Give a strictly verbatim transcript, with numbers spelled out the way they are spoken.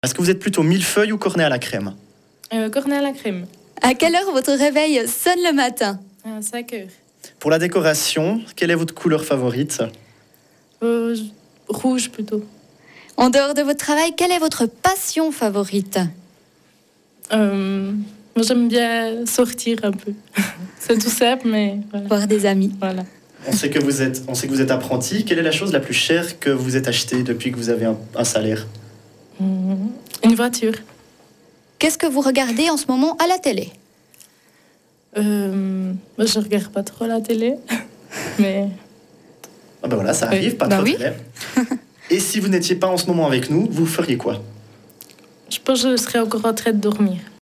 Est-ce que vous êtes plutôt millefeuille ou cornet à la crème? Euh, cornet à la crème, À quelle heure votre réveil sonne le matin? à cinq heures. Pour la décoration, quelle est votre couleur favorite? Euh, rouge plutôt. En dehors de votre travail, quelle est votre passion favorite? Euh, moi, j'aime bien sortir un peu. C'est tout simple, mais voilà. Voir des amis. voilà. On sait que vous êtes, on sait que vous êtes apprenti. Quelle est la chose la plus chère que vous êtes achetée depuis que vous avez un, un salaire? Hum, Une voiture. Qu'est-ce que vous regardez en ce moment à la télé? Euh, moi, je regarde pas trop la télé, mais Ah ben voilà, ça arrive, Oui. pas Bah trop oui. télé. Et si vous n'étiez pas en ce moment avec nous, vous feriez quoi? je pense que je serais encore en train de dormir.